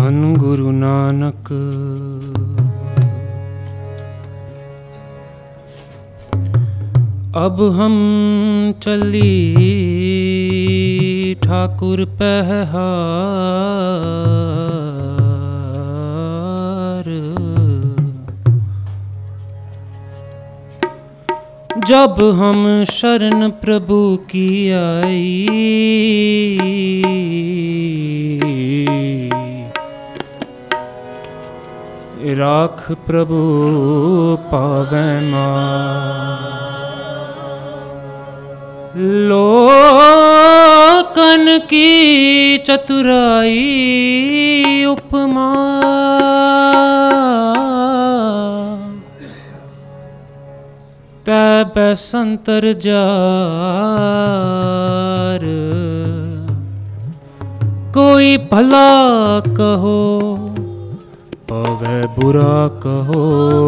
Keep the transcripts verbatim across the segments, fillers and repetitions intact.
धन गुरु नानक अब हम चली ठाकुर पहार। जब हम शरण प्रभु की आई राख प्रभु पावै मार। लोकन की चतुराई उपमा तै बैसंतर जार। कोई भला कहो पवै बुरा कहो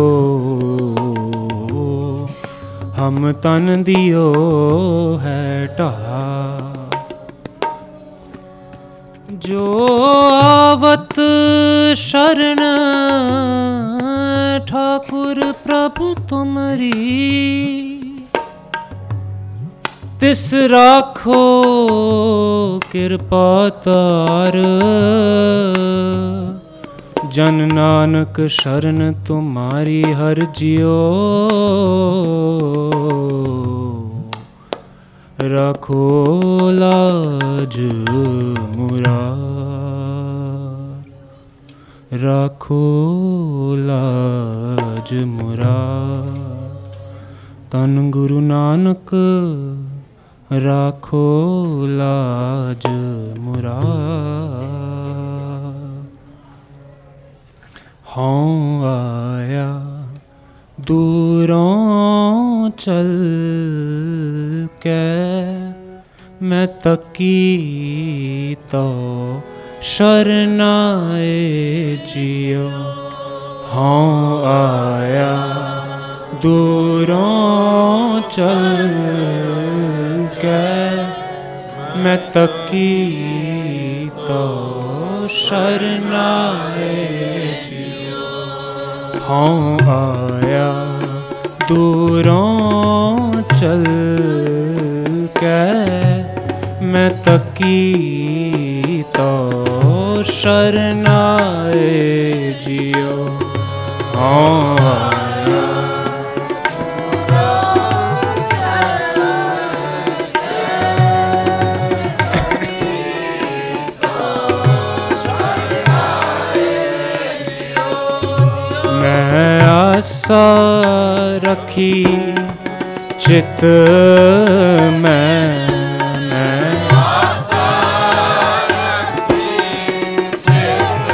हम तन दियो है ढा। जो आवत शरण ठाकुर प्रभु तुमरी तिस राखो कृपा तार। जन नानक शरण तुम्हारी हर जियो रखो लाज मुरार। रखो लाज मुरार। तन गुरु नानक राखो लाज मुरार। हाँ आया दूरों चल के मैं तकी तो शरनाए जियो। हाँ आया दूरों चल के मैं तकी तो शरनाए जियो। हाँ आया दूरों चल के मैं तकी तो शरनाए जियो। हाँ आया मैं आशा रखी चित में मैं आशा रखी चित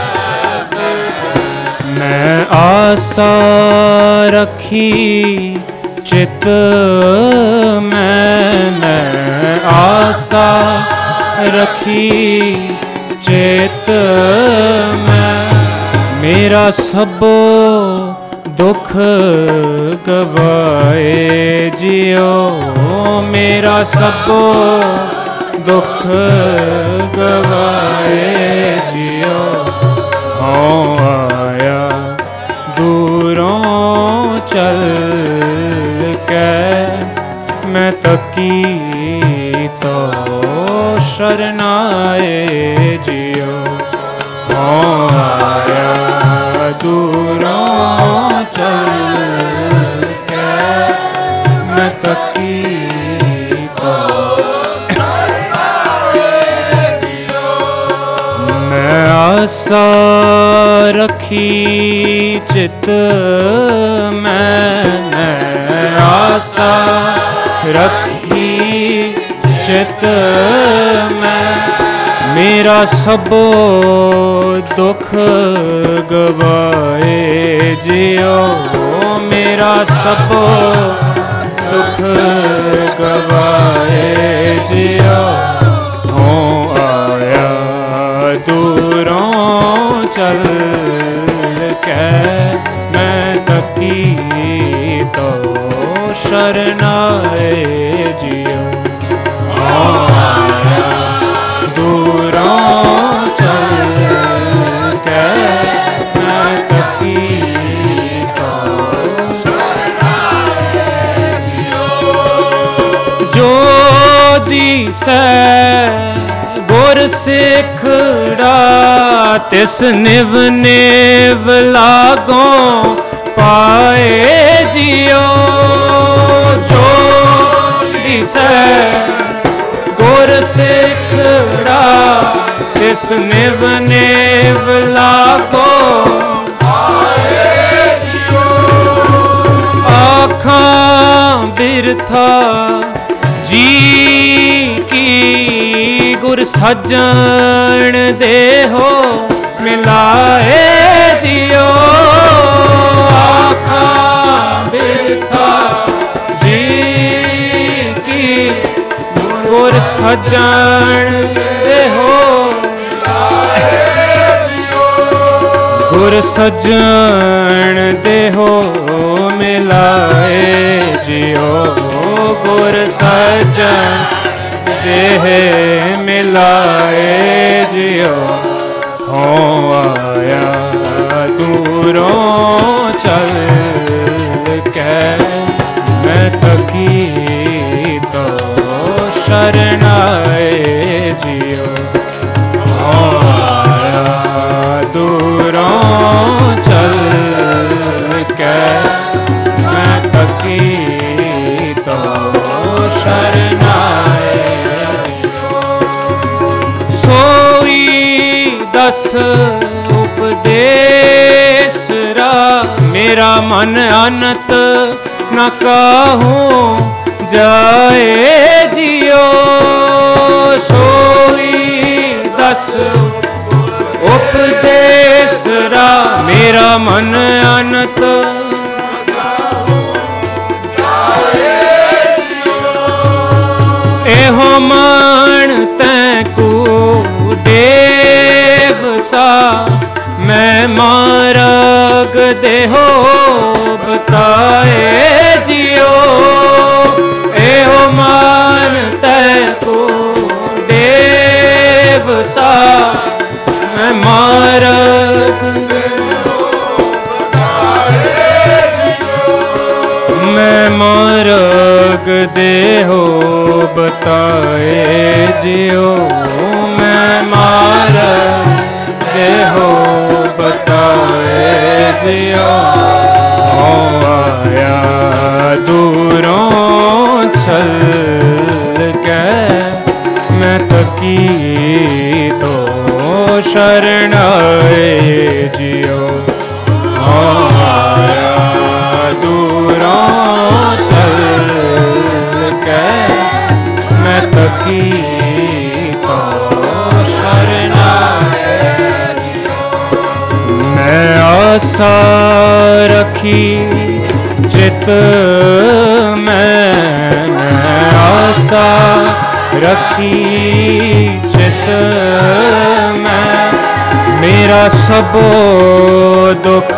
मैं आशा रखी चित में मैं आशा रखी चित में मेरा सबो दुख गवाए जियो। मेरा सबो दुख गवाए जियो। हाँ आया दूरों चल के मैं तकी तो शरनाए जियो। हाँ आया दूरों चल के मैं तकी तो मैं आशा रखी चित मैंने आशा रखी चित में मेरा सबो दुख गवाए जियो। मेरा सबो दुख गवाए जियो। हो आया दूरों चल के मैं तकी तो शरनाए जियो। हो आया दूरों चल दिसै गुर सिखड़ा तिस निव निव लागों पाए जियो। जो दिसै गुर सिखड़ा तिस निव निव लागों पाए जियो। आखां बिरथा जी की गुर सज्जन देहो मिलाए जियो। आखां बिरथा जी की गुर सज्जन देहो गुर सज्जन देहो मिलाए जियो। गुर सज्जन देह मिलाए जियो। हो आया दूरों चल के मैं थकी तो शरणाए जियो। हो आया दूरों चल के मैं थकी तो शरणाए। सोई दस उपदेश रा मेरा मन अनत न कहूँ जाए जियो। सोई दस उपदेश रा मेरा मन अनत एहो मन तैकू देव सा मैं मार्ग देहो बताए जियो। एहो मन तैकू देव सा मैं मार्ग मैं मार्ग देहो बताए जियो। मैं मार्ग देहो बताए जियो। हो आया दूरों चल के मैं थकी तो शरणाए जियो। हो आया दूरों चल के मैं थकी तो शरणाए। मैं आशा रखी चित मैं मैं आशा रखी चित मैं मेरा सबो दुख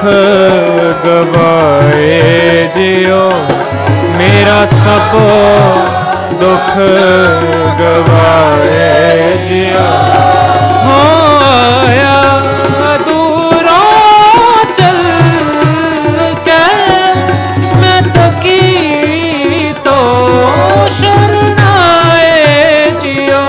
गवाए जियो। मेरा सबो दुख गवाए जियो। हो आया दूरों चल के मैं थकी तो शरणाए जियो।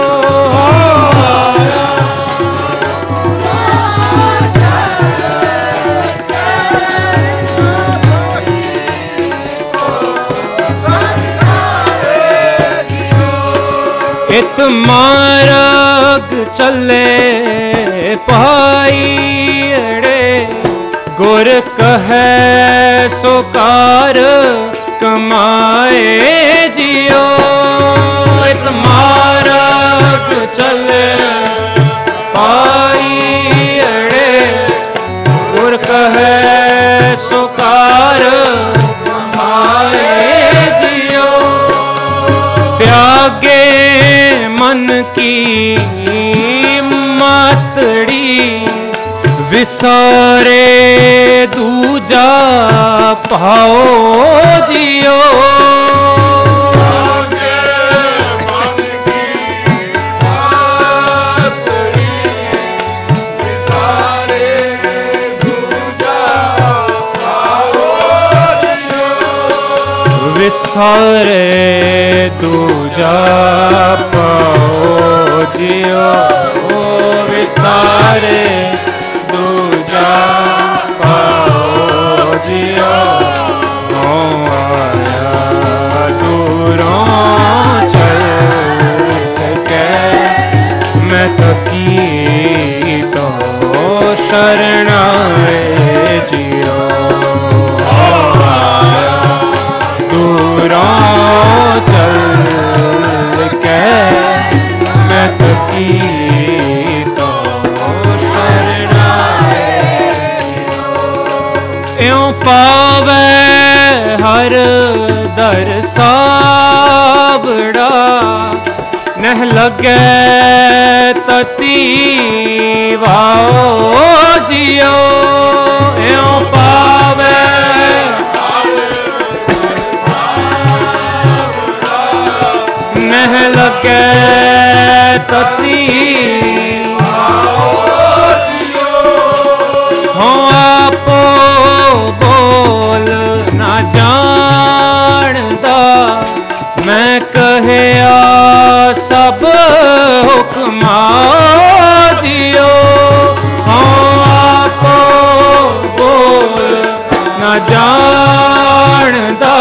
इत मार्ग चले पाईड़े गुर कहे सो कार कमाए जियो। इत मार्ग चले पाईड़े गुर कहे सो कार कमाए जियो। त्यागे मन की मातड़ी विसारे दूजा पाओ जियो। विसारे विसारे दूजा पाओ जियो विसारे दूजा पाओ जियो हो आया दूरों चल के मैं थकी तो शरणाए जियो दूरों चल के मैं थकी तो शरणाए इयों पावे हर दर साबड़ा नह लगे तती वाओ जियो इयों पावे नह लगे तती हो आपो बोल ना जानदा मैं कहया सब हुक्मा जियो हो आपो बोल ना जानदा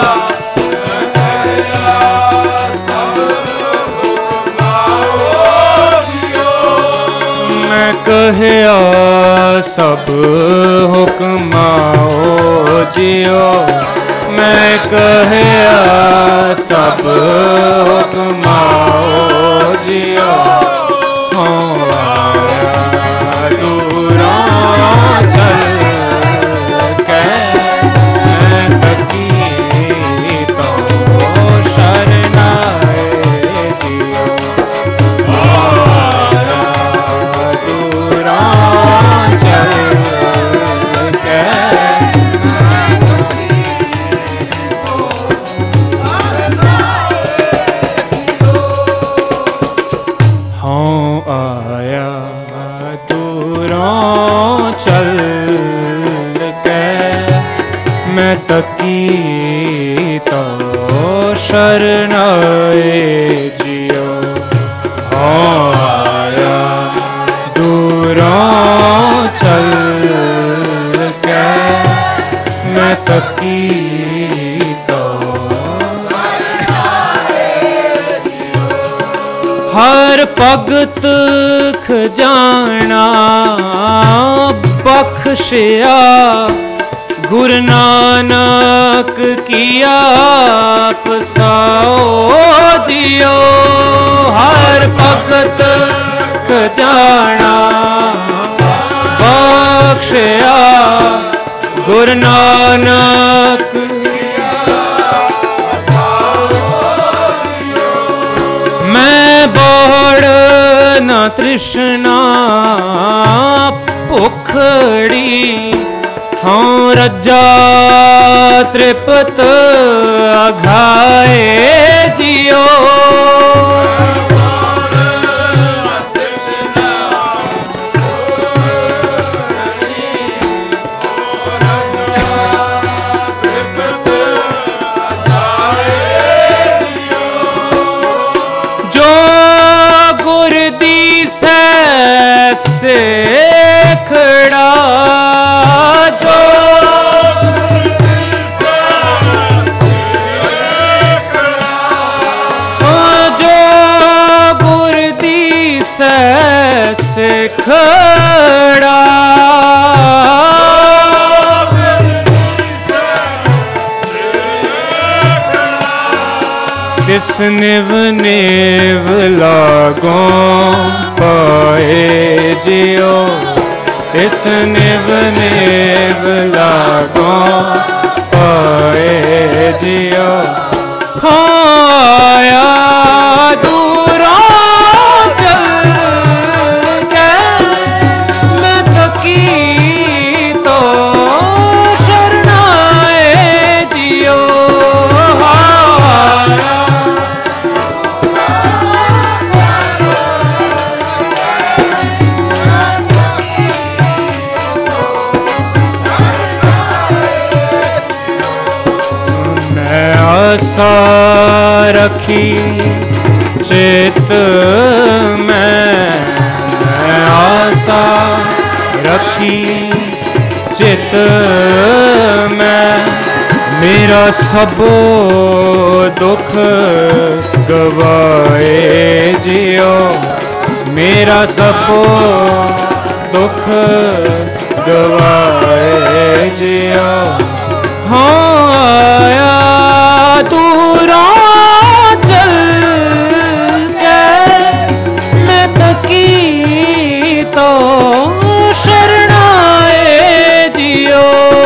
मैं कहया सब हुक्माओ जियो मैं कहया सब हुक्माओ जियो हो आया दूरों चल के मैं थकी तो शरणाए जियो हो आया दूरों चल के आया दूरों चल के मैं तकी तो शरणाए जियो हो आया दूरों चल के मैं तकी हर भगत खजाना बख्शिया गुरु नानक किया पसाओ जियो हर भगत खजाना बख्शिया गुरु नानक बोड़ न तृष्णा भुखड़ी हों रज्जा तृप्त अघाए जियो से खड़ा जो जो गुरदी से खड़ा जिस निव निव लागों पाए जियो इस निव निव लागों पाए जियो हो आया दूरों चल के मैं थकी तो शरणाए जियो रखी चित में आशा रखी चित में मेरा सब दुख गवाए जियो मेरा सब दुख गवाए जियो हाँ आया तू चल के मैं तकी तो शरणाए जियो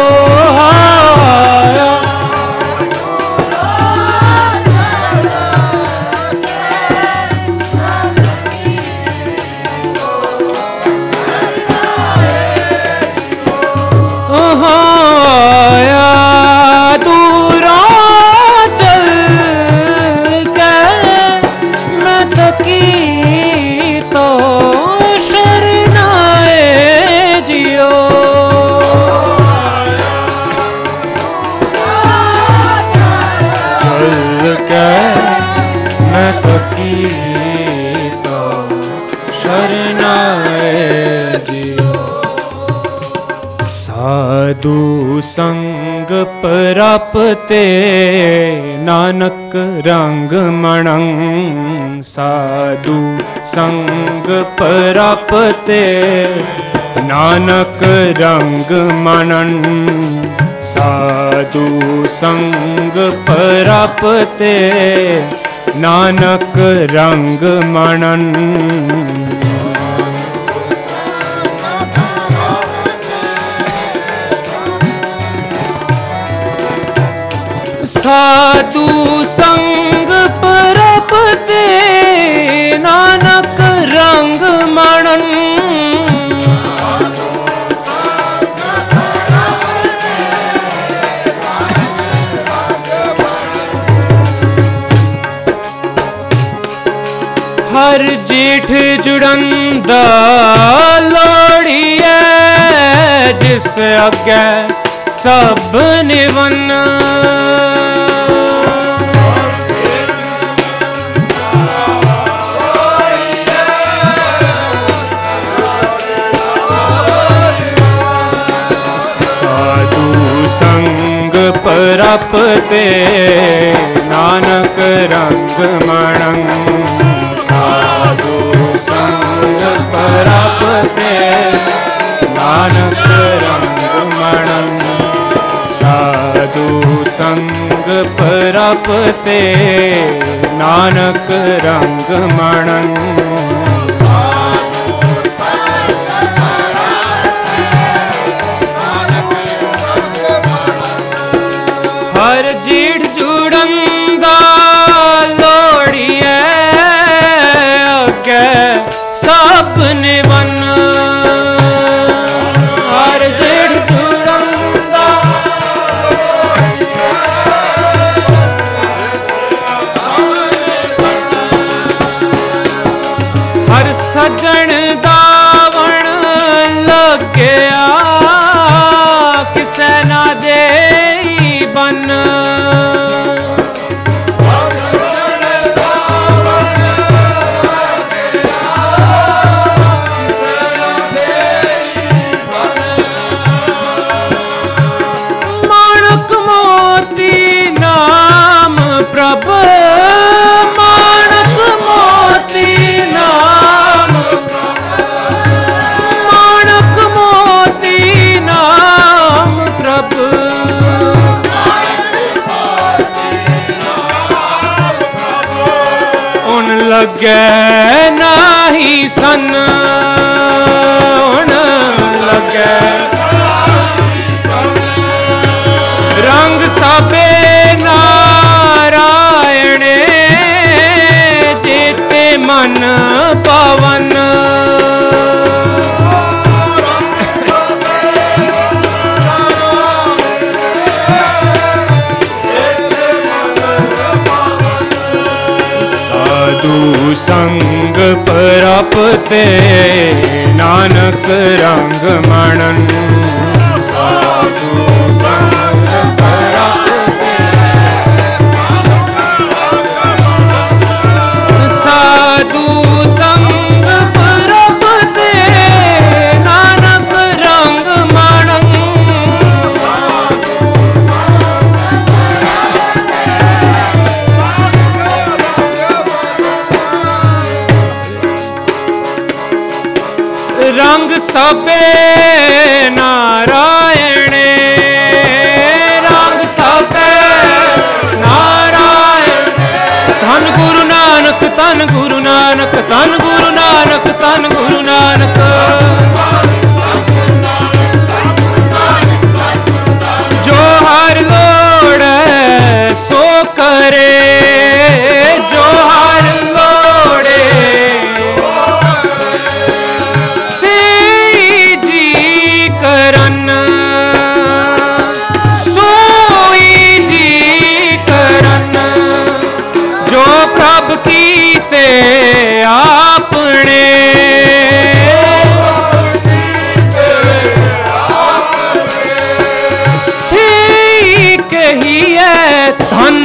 साधु संग प्राप्ते नानक रंग मणंग साधु संग प्राप्ते नानक रंग मनन साधु संग प्राप्ते नानक रंग मनन साधु संग प्राप्ते नानक रंग मनन हर जेठ जुड़ंदा लोड़िए जिस अगे सब निवन संग प्राप्ते नानक रंग मणंग साधु संग प्राप्ते नानक रंग मणंग साधु संग प्राप्ते नानक रंग मणंग हर जीढ़ जुड़ंगा लोड़िए अगे सब निवन हर जीढ़ जुड़ंगा हर सजन दावण लग्या किसे ना दे बन माणक मोती नाम प्रभु माणक मोती नाम माणक मोती नाम प्रभु लगे नाही सन लगे रंग सबे नारायण जेते मन पवन संग प्राप्ते नानक रंग मणन साधु संग प्राप्ते सबे नारायणे, राग सबे नारायण। धन गुरु नानक, धन गुरु नानक, धन गुरु नानक, धन गुरु नानक। जो हर लोड़े सो करे, जो हर लोड़े से जी करन, सोई जी करन। जो प्रभ कीते आपने, से कहिए धन।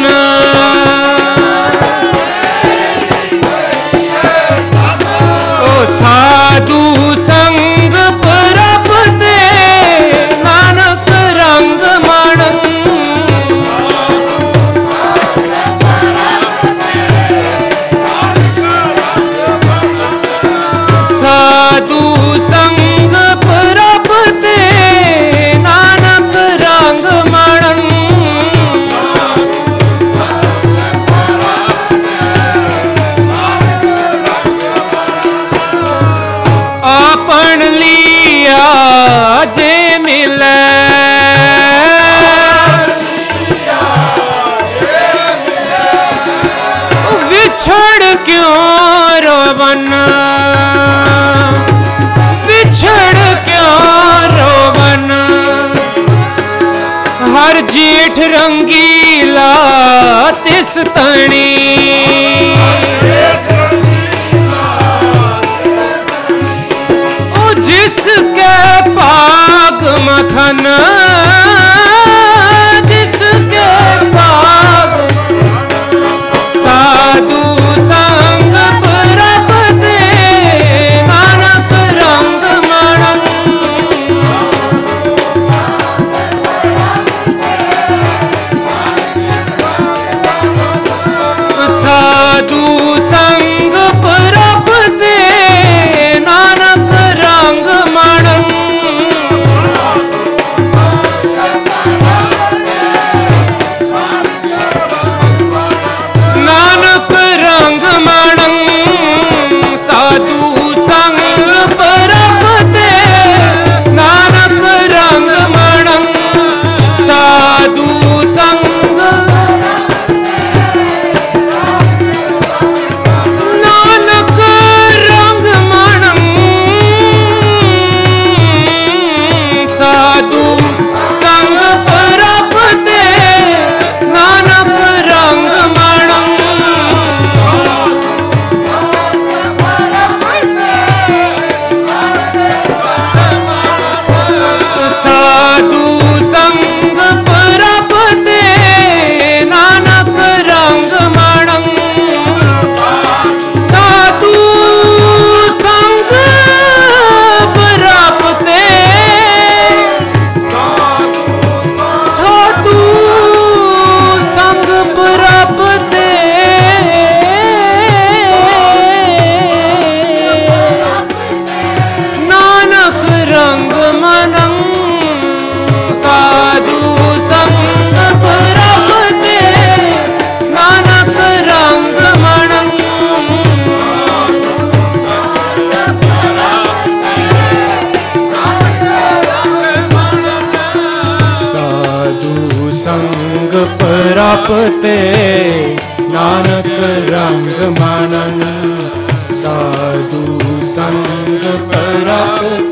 ओ साधु संग प्रभ ते नानक रंग मन। साधु संग प्रभ ते नानक रंग मन। आपन लिया जे मिले, विछड़ क्यों रोवन, विछड़ क्यों रोवन। हर जेठ रंगीला तिस तणी, जिसके पाग मथन, जिसके पाग। साधु संग प्रभ ते नानक रंग मन। साधु संग प्रभ ते नानक रंग मन। नानक रंग मन। साधु संग प्रभ ते नानक रंग मन। साधु संग नानक रंग मन। साधु संग प्रभ ते नानक रंग मन। साधु संग प्रभ ते नानक रंग मन। साधु संग प्रभ ते, साधु संग प्रभ ते नानक रंग मन। साधु संग प्रभ ते नानक रंग मन। साधु संग प्रभ ते नानक रंग मन। साधु संग प्रभ